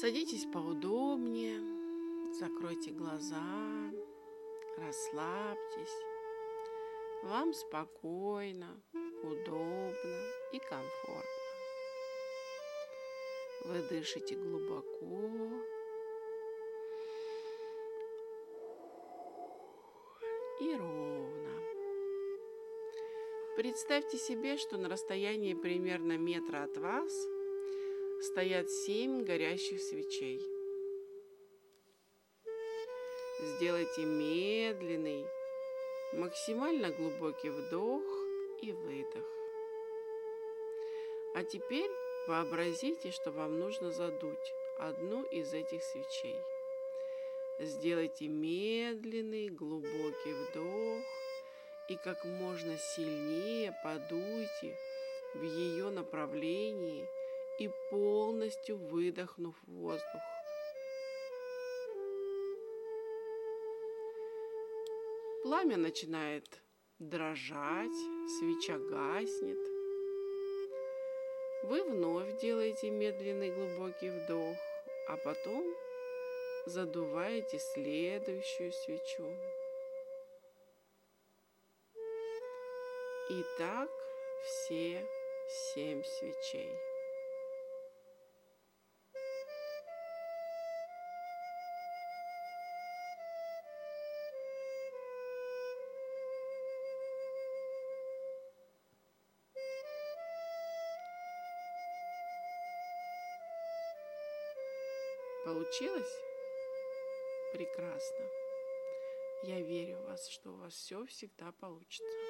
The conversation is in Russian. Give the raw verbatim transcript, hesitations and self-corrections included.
Садитесь поудобнее, закройте глаза, расслабьтесь. Вам спокойно, удобно и комфортно. Вы дышите глубоко и ровно. Представьте себе, что на расстоянии примерно метра от вас стоят семь горящих свечей. Сделайте медленный, максимально глубокий вдох и выдох. А теперь вообразите, что вам нужно задуть одну из этих свечей. Сделайте медленный, глубокий вдох и как можно сильнее подуйте в ее направлении и полностью выдохнув воздух. Пламя начинает дрожать, свеча гаснет. Вы вновь делаете медленный глубокий вдох, а потом задуваете следующую свечу. И так все семь свечей. Получилось? Прекрасно. Я верю в вас, что у вас все всегда получится.